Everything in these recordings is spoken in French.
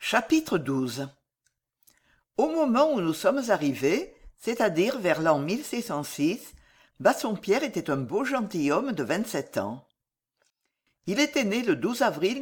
Chapitre XII. Au moment où nous sommes arrivés, c'est-à-dire vers l'an 1606, Bassompierre était un beau gentilhomme de 27 ans. Il était né le 12 avril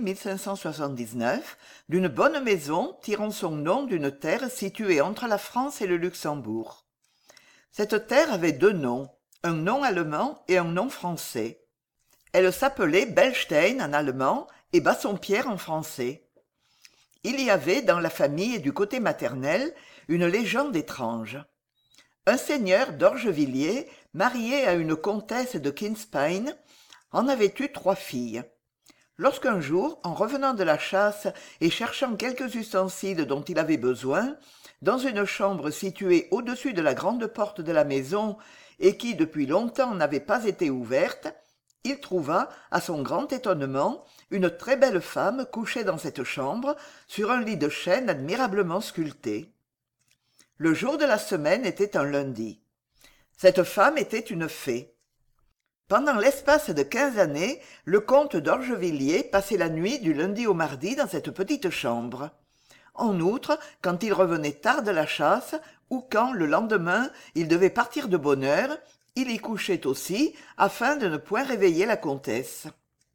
1579 d'une bonne maison tirant son nom d'une terre située entre la France et le Luxembourg. Cette terre avait deux noms, un nom allemand et un nom français. Elle s'appelait Bellstein en allemand et Bassompierre en français. Il y avait dans la famille du côté maternel une légende étrange. Un seigneur d'Orgevilliers, marié à une comtesse de Kinspine, en avait eu 3 filles. Lorsqu'un jour, en revenant de la chasse et cherchant quelques ustensiles dont il avait besoin, dans une chambre située au-dessus de la grande porte de la maison et qui depuis longtemps n'avait pas été ouverte, il trouva, à son grand étonnement, une très belle femme couchée dans cette chambre sur un lit de chêne admirablement sculpté. Le jour de la semaine était un lundi. Cette femme était une fée. Pendant l'espace de 15 années, le comte d'Orgevilliers passait la nuit du lundi au mardi dans cette petite chambre. En outre, quand il revenait tard de la chasse, ou quand, le lendemain, il devait partir de bonne heure, il y couchait aussi, afin de ne point réveiller la comtesse.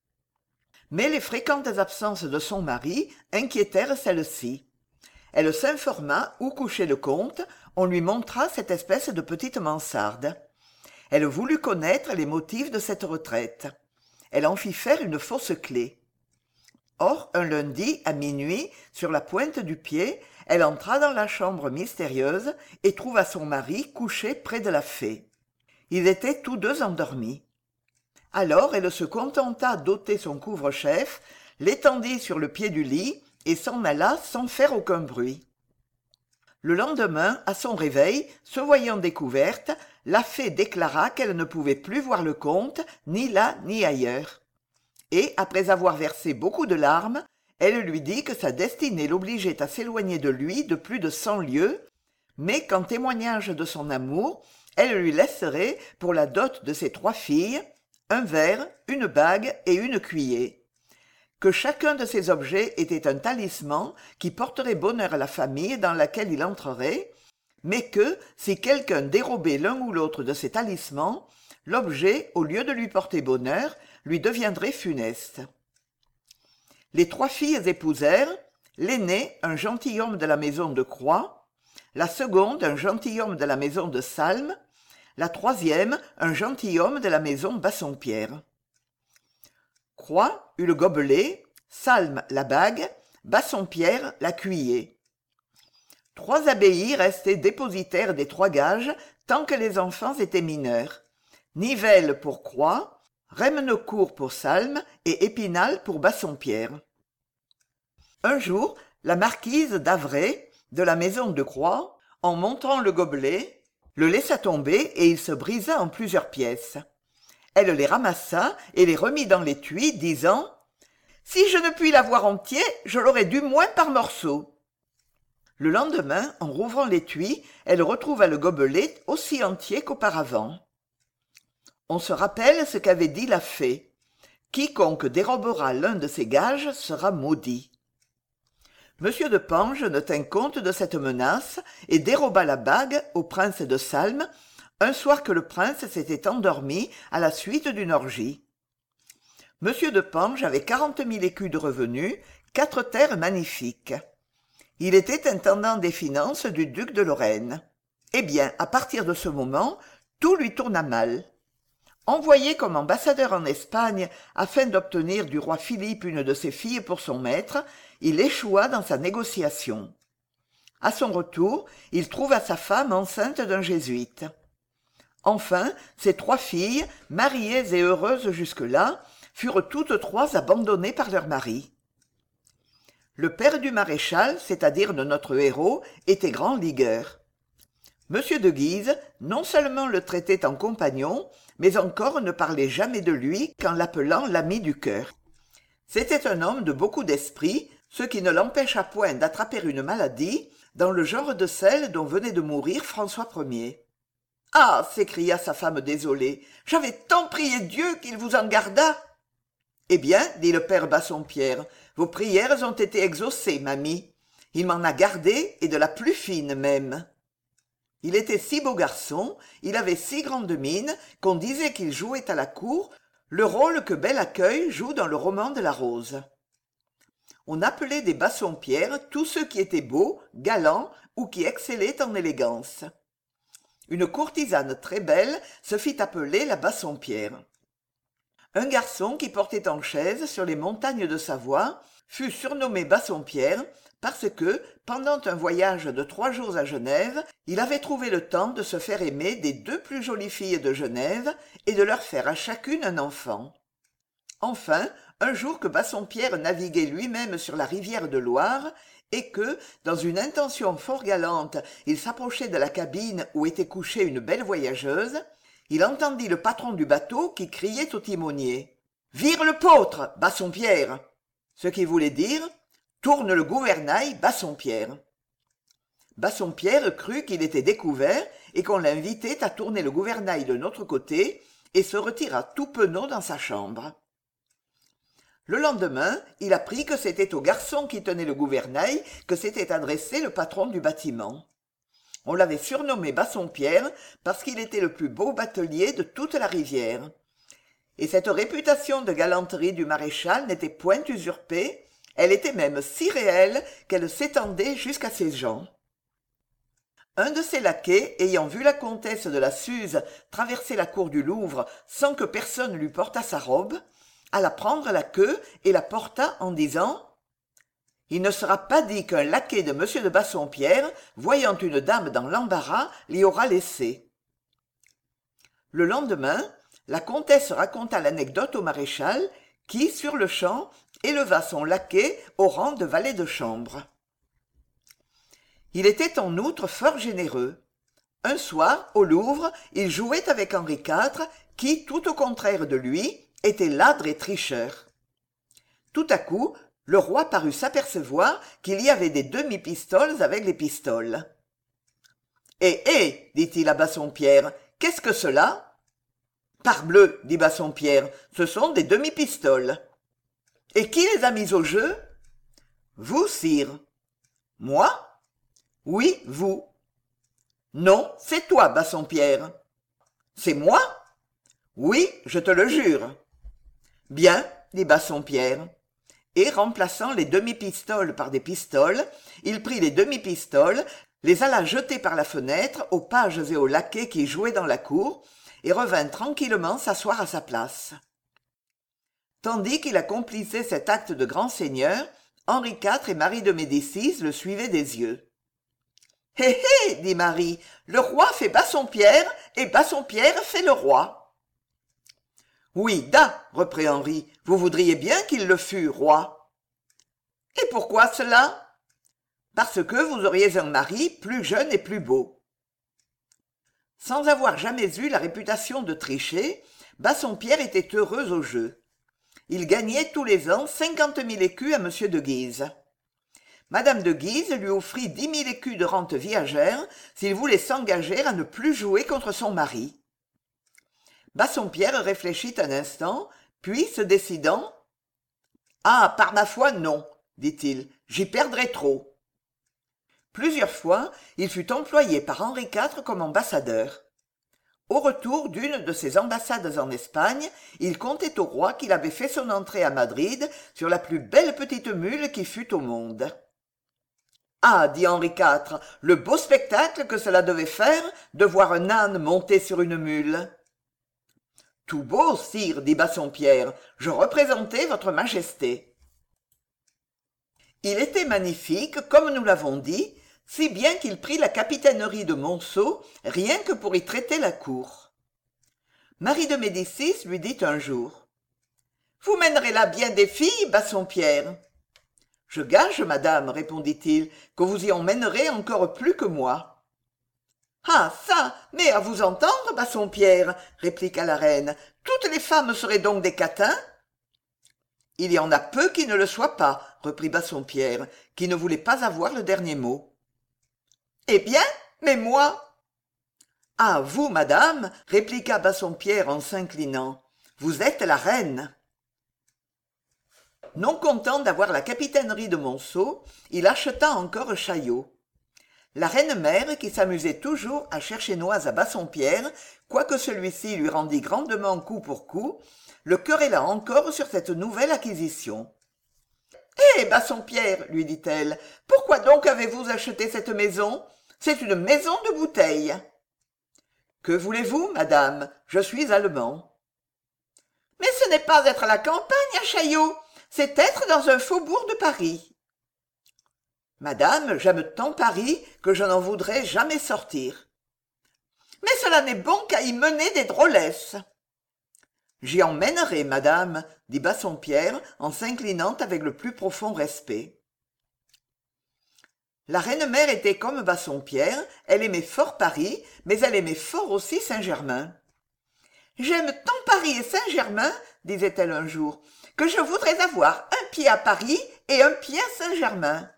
Mais les fréquentes absences de son mari inquiétèrent celle-ci. Elle s'informa où couchait le comte, on lui montra cette espèce de petite mansarde. Elle voulut connaître les motifs de cette retraite. Elle en fit faire une fausse clef. Or, un lundi, à minuit, sur la pointe du pied, elle entra dans la chambre mystérieuse et trouva son mari couché près de la fée. Ils étaient tous deux endormis. Alors elle se contenta d'ôter son couvre-chef, l'étendit sur le pied du lit et s'en alla sans faire aucun bruit. Le lendemain, à son réveil, se voyant découverte, la fée déclara qu'elle ne pouvait plus voir le comte, ni là ni ailleurs. Et, après avoir versé beaucoup de larmes, elle lui dit que sa destinée l'obligeait à s'éloigner de lui de plus de 100 lieues, mais qu'en témoignage de son amour, elle lui laisserait, pour la dot de ses 3 filles, un verre, une bague et une cuiller. Que chacun de ces objets était un talisman qui porterait bonheur à la famille dans laquelle il entrerait, mais que, si quelqu'un dérobait l'un ou l'autre de ces talismans, l'objet, au lieu de lui porter bonheur, lui deviendrait funeste. Les 3 filles épousèrent, l'aînée un gentilhomme de la maison de Croix, la seconde un gentilhomme de la maison de Salm, la troisième un gentilhomme de la maison Bassompierre. Croix eut le gobelet, Salm la bague, Bassompierre la cuiller. 3 abbayes restaient dépositaires des 3 gages tant que les enfants étaient mineurs. Nivelles pour Croix, Remenaucourt pour Salm et Épinal pour Bassompierre. Un jour, la marquise d'Avray, de la maison de Croix, en montrant le gobelet, le laissa tomber et il se brisa en plusieurs pièces. Elle les ramassa et les remit dans l'étui, disant « Si je ne puis l'avoir entier, je l'aurai du moins par morceaux. » Le lendemain, en rouvrant l'étui, elle retrouva le gobelet aussi entier qu'auparavant. On se rappelle ce qu'avait dit la fée. Quiconque dérobera l'un de ces gages sera maudit. Monsieur de Pange ne tint compte de cette menace et déroba la bague au prince de Salm, un soir que le prince s'était endormi à la suite d'une orgie. Monsieur de Pange avait 40 000 écus de revenus, 4 terres magnifiques. Il était intendant des finances du duc de Lorraine. Eh bien, à partir de ce moment, tout lui tourna mal. Envoyé comme ambassadeur en Espagne afin d'obtenir du roi Philippe une de ses filles pour son maître, il échoua dans sa négociation. À son retour, il trouva sa femme enceinte d'un jésuite. Enfin, ses 3 filles, mariées et heureuses jusque-là, furent toutes 3 abandonnées par leur mari. Le père du maréchal, c'est-à-dire de notre héros, était grand ligueur. Monsieur de Guise non seulement le traitait en compagnon, mais encore ne parlait jamais de lui qu'en l'appelant l'ami du cœur. C'était un homme de beaucoup d'esprit, ce qui ne l'empêcha point d'attraper une maladie, dans le genre de celle dont venait de mourir François Ier. « Ah !» s'écria sa femme désolée, « j'avais tant prié Dieu qu'il vous en gardât !»« Eh bien, dit le père Bassompierre, vos prières ont été exaucées, mamie. Il m'en a gardé, et de la plus fine même. Il était si beau garçon, il avait si grande mine, qu'on disait qu'il jouait à la cour le rôle que Bel Accueil joue dans le roman de la Rose. On appelait des Bassompierre tous ceux qui étaient beaux, galants ou qui excellaient en élégance. Une courtisane très belle se fit appeler la Bassompierre. Un garçon qui portait en chaise sur les montagnes de Savoie fut surnommé Bassompierre parce que, pendant un voyage de 3 jours à Genève, il avait trouvé le temps de se faire aimer des 2 plus jolies filles de Genève et de leur faire à chacune un enfant. Enfin, un jour que Bassompierre naviguait lui-même sur la rivière de Loire, et que, dans une intention fort galante, il s'approchait de la cabine où était couchée une belle voyageuse, il entendit le patron du bateau qui criait au timonier « Vire le poutre, Bassompierre !» ce qui voulait dire « Tourne le gouvernail, Bassompierre !» Bassompierre crut qu'il était découvert et qu'on l'invitait à tourner le gouvernail de notre côté et se retira tout penaud dans sa chambre. Le lendemain, il apprit que c'était au garçon qui tenait le gouvernail que s'était adressé le patron du bâtiment. On l'avait surnommé Bassompierre parce qu'il était le plus beau batelier de toute la rivière. Et cette réputation de galanterie du maréchal n'était point usurpée, elle était même si réelle qu'elle s'étendait jusqu'à ses gens. Un de ses laquais, ayant vu la comtesse de la Suze traverser la cour du Louvre sans que personne lui portât sa robe, alla prendre la queue et la porta en disant « Il ne sera pas dit qu'un laquais de M. de Bassompierre, voyant une dame dans l'embarras, l'y aura laissée. » Le lendemain, la comtesse raconta l'anecdote au maréchal, qui, sur-le-champ, éleva son laquais au rang de valet de chambre. Il était en outre fort généreux. Un soir, au Louvre, il jouait avec Henri IV, qui, tout au contraire de lui, était ladre et tricheur. Tout à coup, le roi parut s'apercevoir qu'il y avait des demi-pistoles avec les pistoles. « Eh, dit-il à Bassompierre, qu'est-ce que cela ?»« Parbleu, dit Bassompierre, ce sont des demi-pistoles. »« Et qui les a mis au jeu ?»« Vous, sire. »« Moi ?»« Oui, vous. »« Non, c'est toi, Bassompierre. »« C'est moi ?»« Oui, je te le jure. »« Bien, dit Bassompierre. » Et, remplaçant les demi-pistoles par des pistoles, il prit les demi-pistoles, les alla jeter par la fenêtre aux pages et aux laquais qui jouaient dans la cour, et revint tranquillement s'asseoir à sa place. Tandis qu'il accomplissait cet acte de grand seigneur, Henri IV et Marie de Médicis le suivaient des yeux. « Hé hé, dit Marie, le roi fait Bassompierre, et Bassompierre fait le roi. » Oui, da, reprit Henri, vous voudriez bien qu'il le fût, roi. Et pourquoi cela? Parce que vous auriez un mari plus jeune et plus beau. Sans avoir jamais eu la réputation de tricher, Bassompierre était heureux au jeu. Il gagnait tous les ans 50 000 écus à M. de Guise. Madame de Guise lui offrit 10 000 écus de rente viagère s'il voulait s'engager à ne plus jouer contre son mari. Bassompierre réfléchit un instant, puis, se décidant, « Ah, par ma foi, non, dit-il, j'y perdrais trop. » Plusieurs fois, il fut employé par Henri IV comme ambassadeur. Au retour d'une de ses ambassades en Espagne, il contait au roi qu'il avait fait son entrée à Madrid sur la plus belle petite mule qui fût au monde. « Ah, dit Henri IV, le beau spectacle que cela devait faire de voir un âne monter sur une mule. » Tout beau, sire, dit Bassompierre, je représentais votre majesté. Il était magnifique, comme nous l'avons dit, si bien qu'il prit la capitainerie de Monceau, rien que pour y traiter la cour. Marie de Médicis lui dit un jour « Vous mènerez là bien des filles, Bassompierre ?»« Je gage, madame, répondit-il, que vous y emmènerez encore plus que moi. » Ah ça, mais à vous entendre, Bassompierre, répliqua la reine, toutes les femmes seraient donc des catins? Il y en a peu qui ne le soient pas, reprit Bassompierre, qui ne voulait pas avoir le dernier mot. Eh bien, mais moi? Ah, vous, madame, répliqua Bassompierre en s'inclinant, vous êtes la reine. Non content d'avoir la capitainerie de Monceau, il acheta encore Chaillot. La reine-mère, qui s'amusait toujours à chercher Noise à Bassompierre, quoique celui-ci lui rendît grandement coup pour coup, le querella encore sur cette nouvelle acquisition. Eh, Bassompierre, lui dit-elle, pourquoi donc avez-vous acheté cette maison? C'est une maison de bouteilles. Que voulez-vous, madame? Je suis allemand. Mais ce n'est pas être à la campagne, à Chaillot, c'est être dans un faubourg de Paris. Madame, j'aime tant Paris que je n'en voudrais jamais sortir. Mais cela n'est bon qu'à y mener des drôlesses. J'y emmènerai, madame, dit Bassompierre en s'inclinant avec le plus profond respect. La reine-mère était comme Bassompierre, elle aimait fort Paris, mais elle aimait fort aussi Saint-Germain. J'aime tant Paris et Saint-Germain, disait-elle un jour, que je voudrais avoir un pied à Paris et un pied à Saint-Germain.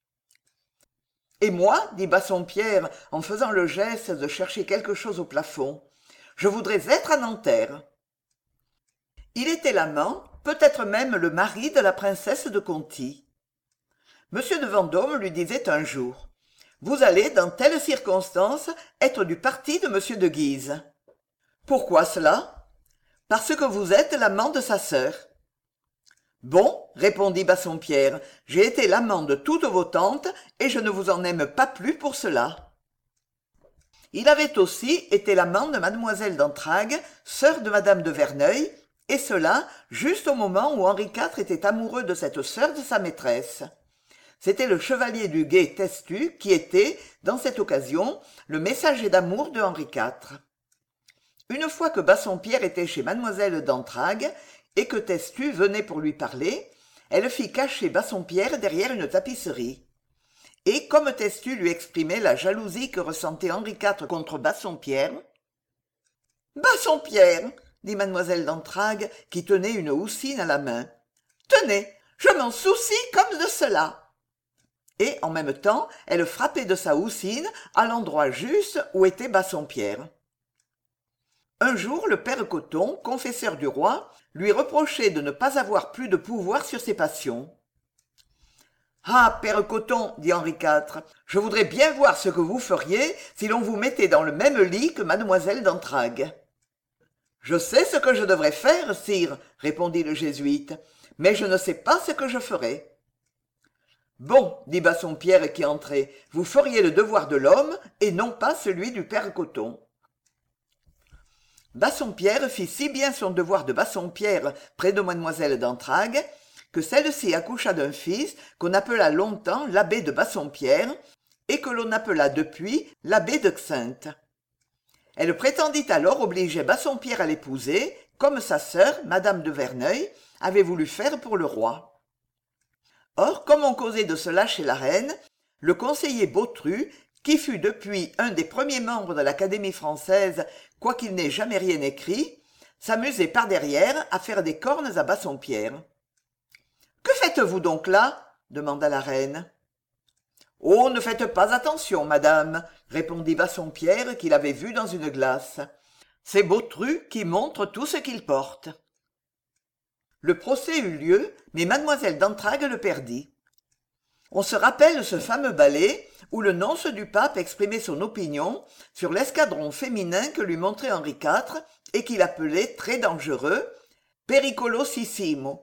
Et moi, dit Bassompierre en faisant le geste de chercher quelque chose au plafond, je voudrais être à Nanterre. Il était l'amant, peut-être même le mari de la princesse de Conti. Monsieur de Vendôme lui disait un jour: vous allez, dans telle circonstance, être du parti de monsieur de Guise. Pourquoi cela? Parce que vous êtes l'amant de sa sœur. Bon, répondit Bassompierre, j'ai été l'amant de toutes vos tantes, et je ne vous en aime pas plus pour cela. Il avait aussi été l'amant de mademoiselle d'Entragues, sœur de madame de Verneuil, et cela juste au moment où Henri IV était amoureux de cette sœur de sa maîtresse. C'était le chevalier du guet Testu qui était, dans cette occasion, le messager d'amour de Henri IV. Une fois que Bassompierre était chez mademoiselle d'Entragues, et que Testu venait pour lui parler, elle fit cacher Bassompierre derrière une tapisserie. Et comme Testu lui exprimait la jalousie que ressentait Henri IV contre Bassompierre, « Bassompierre, dit mademoiselle d'Entragues, qui tenait une houssine à la main, « tenez, je m'en soucie comme de cela. » Et, en même temps, elle frappait de sa houssine à l'endroit juste où était Bassompierre. Un jour, le père Coton, confesseur du roi, lui reprochait de ne pas avoir plus de pouvoir sur ses passions. « Ah, père Coton, dit Henri IV, je voudrais bien voir ce que vous feriez si l'on vous mettait dans le même lit que mademoiselle d'Entragues. »« Je sais ce que je devrais faire, sire, répondit le jésuite, mais je ne sais pas ce que je ferai. »« Bon, dit Bassompierre qui entrait, vous feriez le devoir de l'homme et non pas celui du père Coton. » Bassompierre fit si bien son devoir de Bassompierre près de mademoiselle d'Entragues que celle-ci accoucha d'un fils qu'on appela longtemps l'abbé de Bassompierre et que l'on appela depuis l'abbé de Xaintes. Elle prétendit alors obliger Bassompierre à l'épouser, comme sa sœur, madame de Verneuil, avait voulu faire pour le roi. Or, comme on causait de cela chez la reine, le conseiller Bautru, qui fut depuis un des premiers membres de l'Académie française, quoiqu'il n'ait jamais rien écrit, s'amusait par derrière à faire des cornes à Bassompierre. « Que faites-vous donc là ?» demanda la reine. « Oh, ne faites pas attention, madame, » répondit Bassompierre qu'il avait vu dans une glace. « C'est Bautru qui montre tout ce qu'il porte. » Le procès eut lieu, mais mademoiselle d'Entragues le perdit. On se rappelle ce fameux ballet où le nonce du pape exprimait son opinion sur l'escadron féminin que lui montrait Henri IV et qu'il appelait très dangereux « pericolosissimo ».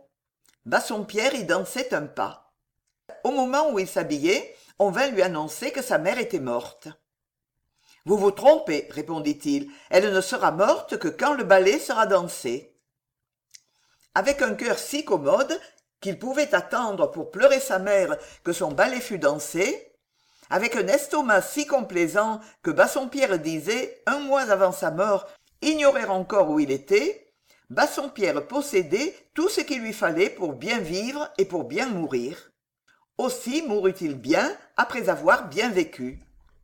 Bassompierre y dansait un pas. Au moment où il s'habillait, on vint lui annoncer que sa mère était morte. « Vous vous trompez, répondit-il, elle ne sera morte que quand le ballet sera dansé. » Avec un cœur si commode qu'il pouvait attendre pour pleurer sa mère que son ballet fût dansé, avec un estomac si complaisant que Bassompierre disait, un mois avant sa mort, ignorer encore où il était, Bassompierre possédait tout ce qu'il lui fallait pour bien vivre et pour bien mourir. Aussi mourut-il bien après avoir bien vécu.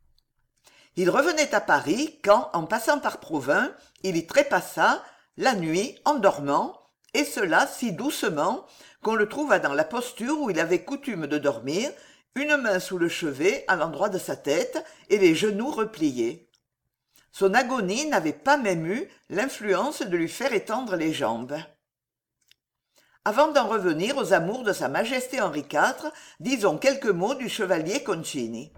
Il revenait à Paris quand, en passant par Provins, il y trépassa, la nuit, en dormant, et cela si doucement qu'on le trouva dans la posture où il avait coutume de dormir, une main sous le chevet à l'endroit de sa tête et les genoux repliés. Son agonie n'avait pas même eu l'influence de lui faire étendre les jambes. Avant d'en revenir aux amours de sa Majesté Henri IV, disons quelques mots du chevalier Concini.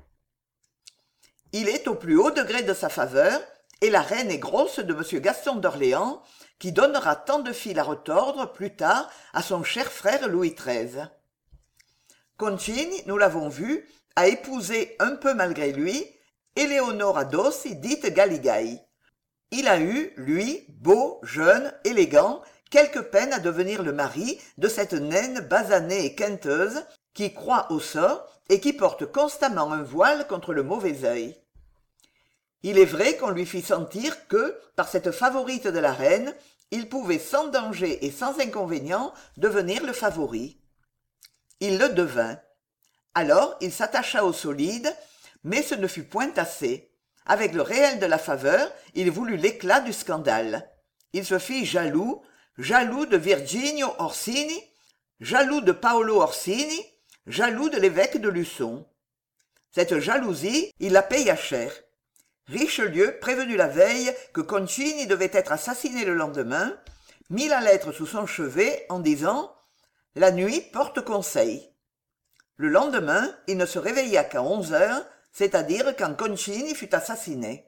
Il est au plus haut degré de sa faveur, et la reine est grosse de M. Gaston d'Orléans, qui donnera tant de fil à retordre plus tard à son cher frère Louis XIII. Concini, nous l'avons vu, a épousé un peu malgré lui Eleonora Dossi, dite Galigai. Il a eu, lui, beau, jeune, élégant, quelque peine à devenir le mari de cette naine basanée et quinteuse qui croit au sort et qui porte constamment un voile contre le mauvais œil. Il est vrai qu'on lui fit sentir que, par cette favorite de la reine, il pouvait sans danger et sans inconvénient devenir le favori. Il le devint. Alors il s'attacha au solide, mais ce ne fut point assez. Avec le réel de la faveur, il voulut l'éclat du scandale. Il se fit jaloux de Virginio Orsini, jaloux de Paolo Orsini, jaloux de l'évêque de Luçon. Cette jalousie, il la paya cher. Richelieu, prévenu la veille que Concini devait être assassiné le lendemain, mit la lettre sous son chevet en disant « La nuit porte conseil ». Le lendemain, il ne se réveilla qu'à 11 heures, c'est-à-dire quand Concini fut assassiné.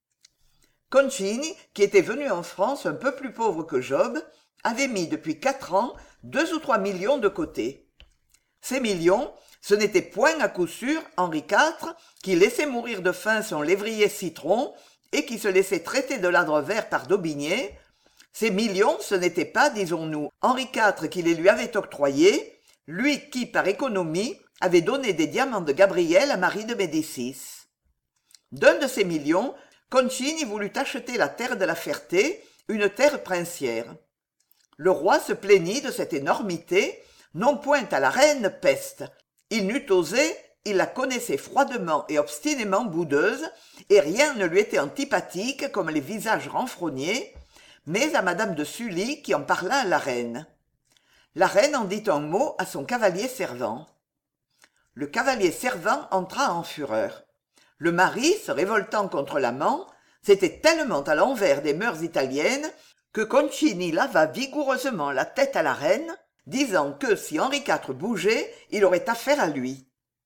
Concini, qui était venu en France un peu plus pauvre que Job, avait mis depuis 4 ans 2 ou 3 millions de côté. Ces millions, ce n'était point à coup sûr Henri IV, qui laissait mourir de faim son lévrier Citron et qui se laissait traiter de ladre vert par Daubigné. Ces millions, ce n'était pas, disons-nous, Henri IV qui les lui avait octroyés, lui qui, par économie, avait donné des diamants de Gabriel à Marie de Médicis. D'un de ces millions, Concini voulut acheter la terre de la Ferté, une terre princière. Le roi se plaignit de cette énormité, non point à la reine peste. Il n'eût osé, il la connaissait froidement et obstinément boudeuse, et rien ne lui était antipathique comme les visages renfrognés, mais à madame de Sully qui en parla à la reine. La reine en dit un mot à son cavalier servant. Le cavalier servant entra en fureur. Le mari, se révoltant contre l'amant, c'était tellement à l'envers des mœurs italiennes que Concini lava vigoureusement la tête à la reine, disant que si Henri IV bougeait, il aurait affaire à lui.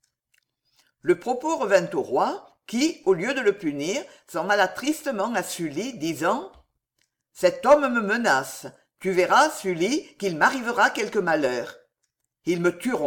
Le propos revint au roi, qui, au lieu de le punir, s'en alla tristement à Sully, disant « Cet homme me menace. Tu verras, Sully, qu'il m'arrivera quelque malheur. Ils me tueront. »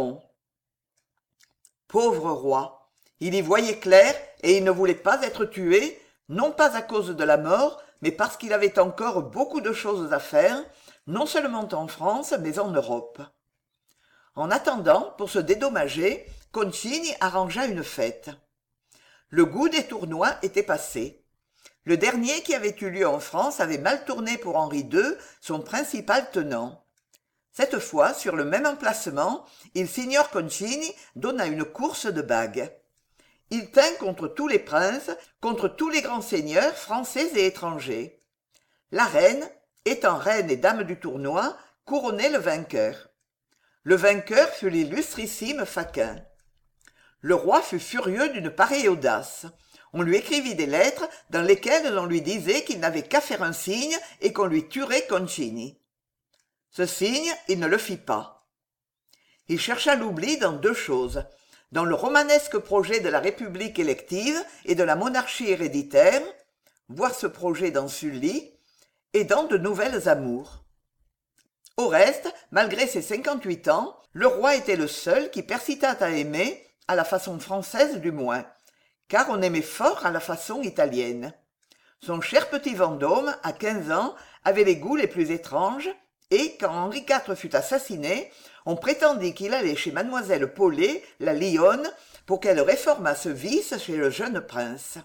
Pauvre roi, il y voyait clair et il ne voulait pas être tué, non pas à cause de la mort, mais parce qu'il avait encore beaucoup de choses à faire, non seulement en France, mais en Europe. En attendant, pour se dédommager, Concini arrangea une fête. Le goût des tournois était passé. Le dernier qui avait eu lieu en France avait mal tourné pour Henri II, son principal tenant. Cette fois, sur le même emplacement, il signor Concini donna une course de bagues. Il tint contre tous les princes, contre tous les grands seigneurs français et étrangers. La reine, étant reine et dame du tournoi, couronnait le vainqueur. Le vainqueur fut l'illustrissime Faquin. Le roi fut furieux d'une pareille audace. On lui écrivit des lettres dans lesquelles on lui disait qu'il n'avait qu'à faire un signe et qu'on lui tuerait Concini. Ce signe, il ne le fit pas. Il chercha l'oubli dans 2 choses, dans le romanesque projet de la République élective et de la monarchie héréditaire, voir ce projet dans Sully, et dans de nouvelles amours. Au reste, malgré ses 58 ans, le roi était le seul qui persistât à aimer, à la façon française du moins, car on aimait fort à la façon italienne. Son cher petit Vendôme, à 15 ans, avait les goûts les plus étranges, et quand Henri IV fut assassiné, on prétendit qu'il allait chez mademoiselle Paulet, la lionne, pour qu'elle réformât ce vice chez le jeune prince.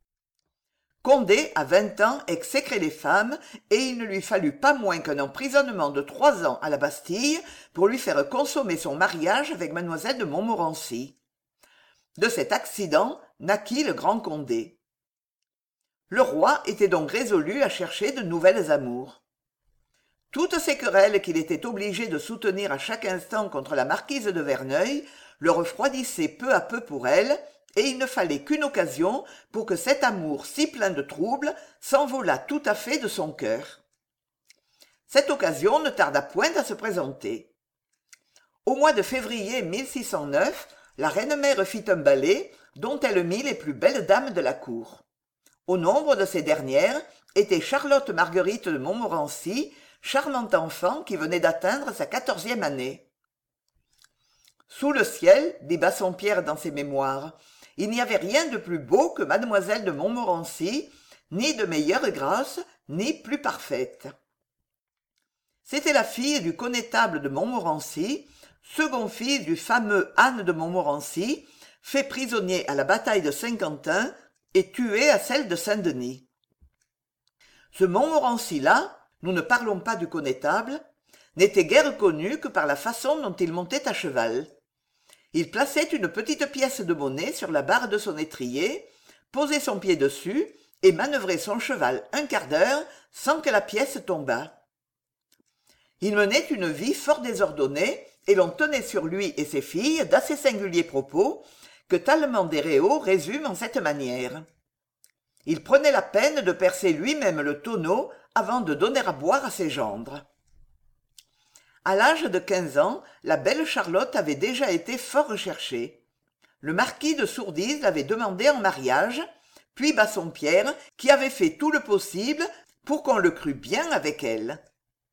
Condé, à 20 ans, exécrait les femmes, et il ne lui fallut pas moins qu'un emprisonnement de 3 ans à la Bastille pour lui faire consommer son mariage avec mademoiselle de Montmorency. De cet accident naquit le grand Condé. Le roi était donc résolu à chercher de nouvelles amours. Toutes ces querelles qu'il était obligé de soutenir à chaque instant contre la marquise de Verneuil le refroidissaient peu à peu pour elle, et il ne fallait qu'une occasion pour que cet amour si plein de troubles s'envolât tout à fait de son cœur. Cette occasion ne tarda point à se présenter. Au mois de février 1609, la reine-mère fit un ballet dont elle mit les plus belles dames de la cour. Au nombre de ces dernières était Charlotte Marguerite de Montmorency, charmante enfant qui venait d'atteindre sa 14e année. Sous le ciel, dit Bassompierre dans ses mémoires, il n'y avait rien de plus beau que mademoiselle de Montmorency, ni de meilleure grâce, ni plus parfaite. C'était la fille du connétable de Montmorency, second fils du fameux Anne de Montmorency, fait prisonnier à la bataille de Saint-Quentin et tué à celle de Saint-Denis. Ce Montmorency-là, nous ne parlons pas du connétable, n'était guère connu que par la façon dont il montait à cheval. Il plaçait une petite pièce de monnaie sur la barre de son étrier, posait son pied dessus et manœuvrait son cheval un quart d'heure sans que la pièce tombât. Il menait une vie fort désordonnée et l'on tenait sur lui et ses filles d'assez singuliers propos que Tallemant des Réaux résume en cette manière. Il prenait la peine de percer lui-même le tonneau avant de donner à boire à ses gendres. À l'âge de 15 ans, la belle Charlotte avait déjà été fort recherchée. Le marquis de Sourdise l'avait demandée en mariage, puis Bassompierre, qui avait fait tout le possible pour qu'on le crût bien avec elle.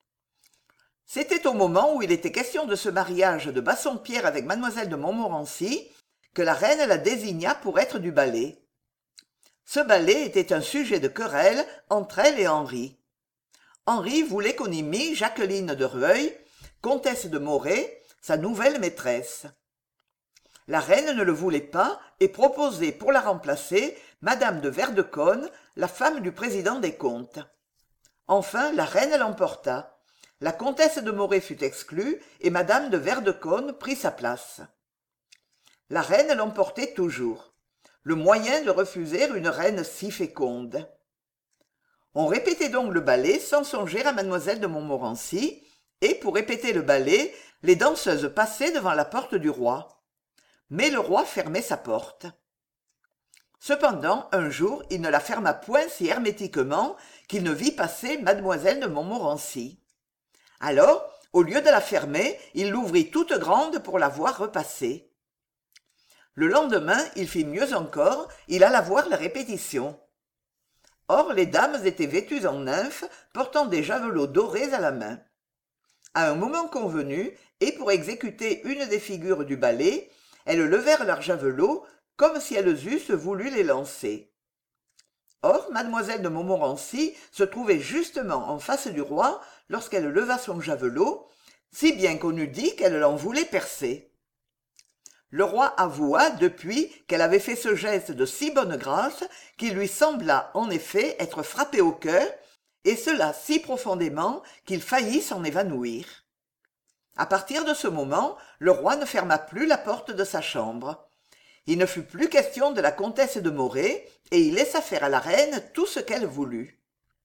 C'était au moment où il était question de ce mariage de Bassompierre avec mademoiselle de Montmorency que la reine la désigna pour être du ballet. Ce ballet était un sujet de querelle entre elle et Henri. Henri voulait qu'on y mît Jacqueline de Rueil, comtesse de Moret, sa nouvelle maîtresse. La reine ne le voulait pas et proposait pour la remplacer madame de Verdecône, la femme du président des comptes. Enfin, la reine l'emporta. La comtesse de Moret fut exclue et madame de Verdecône prit sa place. La reine l'emportait toujours. Le moyen de refuser une reine si féconde. On répétait donc le ballet sans songer à mademoiselle de Montmorency, et pour répéter le ballet, les danseuses passaient devant la porte du roi. Mais le roi fermait sa porte. Cependant, un jour, il ne la ferma point si hermétiquement qu'il ne vit passer mademoiselle de Montmorency. Alors, au lieu de la fermer, il l'ouvrit toute grande pour la voir repasser. Le lendemain, il fit mieux encore, il alla voir la répétition. Or, les dames étaient vêtues en nymphes, portant des javelots dorés à la main. À un moment convenu, et pour exécuter une des figures du ballet, elles levèrent leurs javelots comme si elles eussent voulu les lancer. Or, mademoiselle de Montmorency se trouvait justement en face du roi lorsqu'elle leva son javelot, si bien qu'on eût dit qu'elle l'en voulait percer. Le roi avoua depuis qu'elle avait fait ce geste de si bonne grâce qu'il lui sembla en effet être frappé au cœur, et cela si profondément qu'il faillit s'en évanouir. À partir de ce moment, le roi ne ferma plus la porte de sa chambre. Il ne fut plus question de la comtesse de Moret, et il laissa faire à la reine tout ce qu'elle voulut.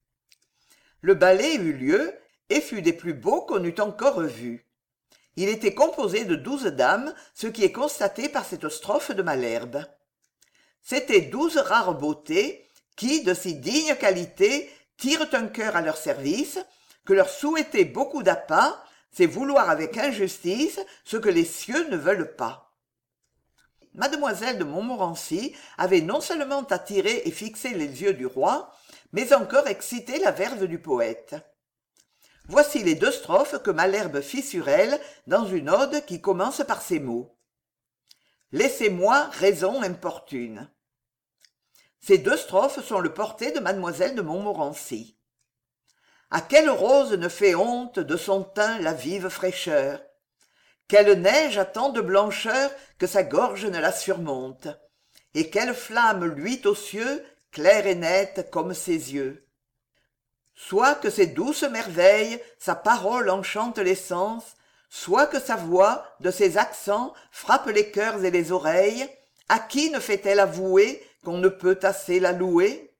Le ballet eut lieu, et fut des plus beaux qu'on eût encore vus. Il était composé de 12 dames, ce qui est constaté par cette strophe de Malherbe. C'étaient 12 rares beautés, qui, de si dignes qualités, tirent un cœur à leur service, que leur souhaiter beaucoup d'appât, c'est vouloir avec injustice ce que les cieux ne veulent pas. Mademoiselle de Montmorency avait non seulement attiré et fixé les yeux du roi, mais encore excité la verve du poète. Voici les 2 strophes que Malherbe fit sur elle dans une ode qui commence par ces mots. « Laissez-moi raison importune ». Ces 2 strophes sont le portrait de mademoiselle de Montmorency. À quelle rose ne fait honte de son teint la vive fraîcheur? Quelle neige a tant de blancheur que sa gorge ne la surmonte? Et quelle flamme luit aux cieux, claire et nette comme ses yeux? Soit que ses douces merveilles, sa parole enchante les sens, soit que sa voix, de ses accents, frappe les cœurs et les oreilles, à qui ne fait-elle avouer qu'on ne peut assez la louer?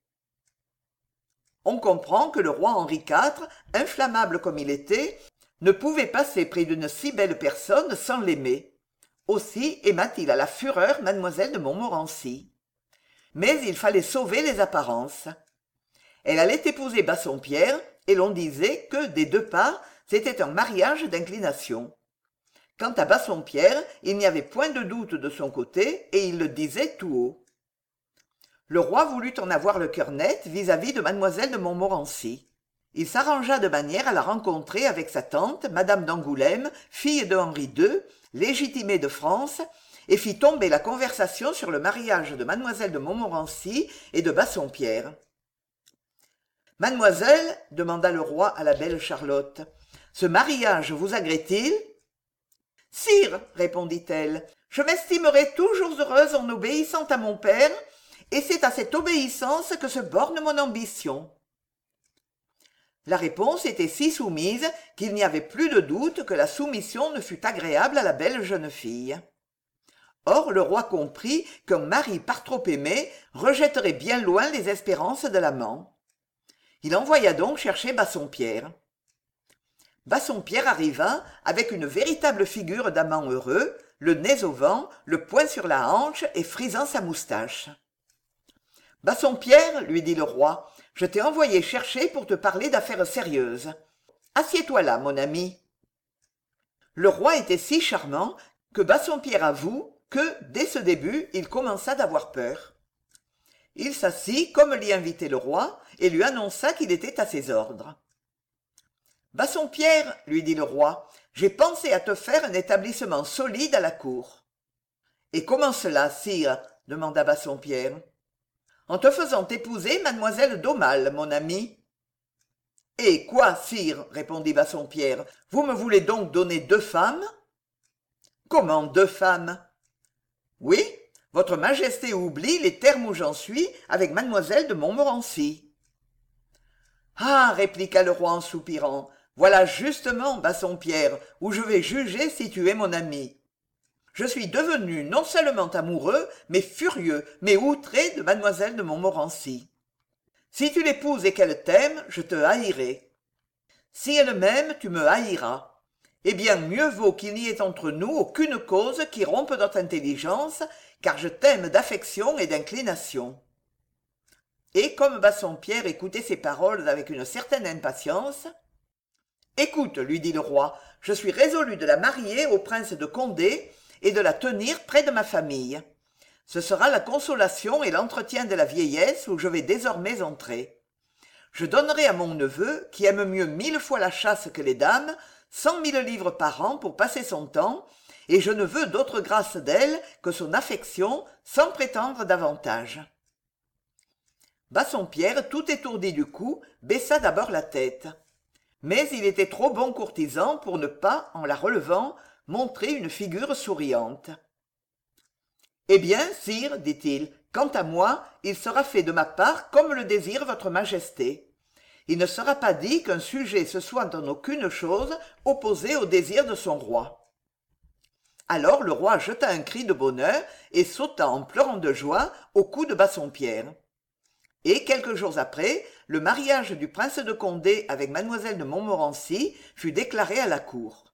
On comprend que le roi Henri IV, inflammable comme il était, ne pouvait passer près d'une si belle personne sans l'aimer. Aussi aima-t-il à la fureur mademoiselle de Montmorency. Mais il fallait sauver les apparences. Elle allait épouser Bassompierre, et l'on disait que, des deux parts, c'était un mariage d'inclination. Quant à Bassompierre, il n'y avait point de doute de son côté, et il le disait tout haut. Le roi voulut en avoir le cœur net vis-à-vis de mademoiselle de Montmorency. Il s'arrangea de manière à la rencontrer avec sa tante, madame d'Angoulême, fille de Henri II, légitimée de France, et fit tomber la conversation sur le mariage de mademoiselle de Montmorency et de Bassompierre. « Mademoiselle, demanda le roi à la belle Charlotte, ce mariage vous agrée-t-il ?»« Sire, répondit-elle, je m'estimerai toujours heureuse en obéissant à mon père, et c'est à cette obéissance que se borne mon ambition. » La réponse était si soumise qu'il n'y avait plus de doute que la soumission ne fût agréable à la belle jeune fille. Or le roi comprit qu'un mari par trop aimé rejetterait bien loin les espérances de l'amant. Il envoya donc chercher Bassompierre. Bassompierre arriva avec une véritable figure d'amant heureux, le nez au vent, le poing sur la hanche et frisant sa moustache. « Bassompierre, lui dit le roi, je t'ai envoyé chercher pour te parler d'affaires sérieuses. Assieds-toi là, mon ami. » Le roi était si charmant que Bassompierre avoue que, dès ce début, il commença d'avoir peur. Il s'assit comme l'y invitait le roi et lui annonça qu'il était à ses ordres. « Bassompierre, lui dit le roi, j'ai pensé à te faire un établissement solide à la cour. »« Et comment cela, sire ?» demanda Bassompierre. « En te faisant épouser mademoiselle d'Aumale, mon ami. »« Et quoi, sire ?» répondit Bassompierre. « Vous me voulez donc donner 2 femmes ?»« Comment 2 femmes ?»« Oui, votre majesté oublie les termes où j'en suis avec mademoiselle de Montmorency. »« Ah !» répliqua le roi en soupirant, « voilà justement, Bassompierre, où je vais juger si tu es mon ami. Je suis devenu non seulement amoureux, mais furieux, mais outré de mademoiselle de Montmorency. Si tu l'épouses et qu'elle t'aime, je te haïrai. Si elle m'aime, tu me haïras. Eh bien, mieux vaut qu'il n'y ait entre nous aucune cause qui rompe notre intelligence, car je t'aime d'affection et d'inclination. » Et comme Bassompierre écoutait ces paroles avec une certaine impatience, « Écoute, lui dit le roi, je suis résolu de la marier au prince de Condé et de la tenir près de ma famille. Ce sera la consolation et l'entretien de la vieillesse où je vais désormais entrer. Je donnerai à mon neveu, qui aime mieux 1000 fois la chasse que les dames, 100 000 livres par an pour passer son temps, et je ne veux d'autre grâce d'elle que son affection, sans prétendre davantage. » Bassompierre, tout étourdi du coup, baissa d'abord la tête. Mais il était trop bon courtisan pour ne pas, en la relevant, montrer une figure souriante. « Eh bien, sire, dit-il, quant à moi, il sera fait de ma part comme le désire votre majesté. Il ne sera pas dit qu'un sujet se soit en aucune chose opposé au désir de son roi. » Alors le roi jeta un cri de bonheur et sauta en pleurant de joie au cou de Bassompierre. Et quelques jours après, le mariage du prince de Condé avec mademoiselle de Montmorency fut déclaré à la cour.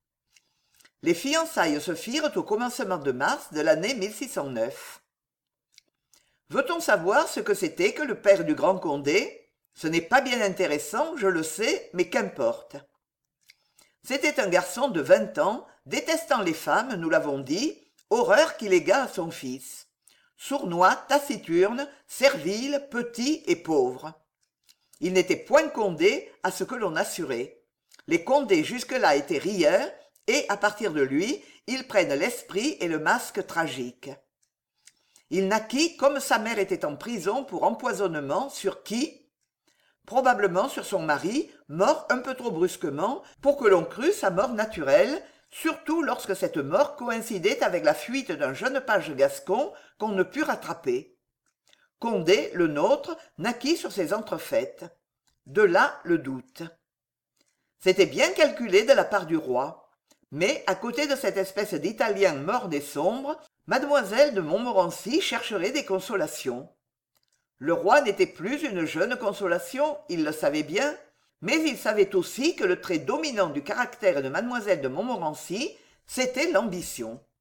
Les fiançailles se firent au commencement de mars de l'année 1609. Veut-on savoir ce que c'était que le père du grand Condé ? Ce n'est pas bien intéressant, je le sais, mais qu'importe. C'était un garçon de 20 ans, détestant les femmes, nous l'avons dit, horreur qu'il légua à son fils. Sournois, taciturne, servile, petit et pauvre. Il n'était point Condé à ce que l'on assurait. Les Condés jusque-là étaient rieurs, et, à partir de lui, ils prennent l'esprit et le masque tragique. Il naquit comme sa mère était en prison pour empoisonnement sur qui ? Probablement sur son mari, mort un peu trop brusquement pour que l'on crût sa mort naturelle, surtout lorsque cette mort coïncidait avec la fuite d'un jeune page gascon qu'on ne put rattraper. Condé, le nôtre, naquit sur ces entrefaites. De là le doute. C'était bien calculé de la part du roi. Mais, à côté de cette espèce d'Italien morne et sombre, mademoiselle de Montmorency chercherait des consolations. Le roi n'était plus une jeune consolation, il le savait bien, mais il savait aussi que le trait dominant du caractère de mademoiselle de Montmorency, c'était l'ambition.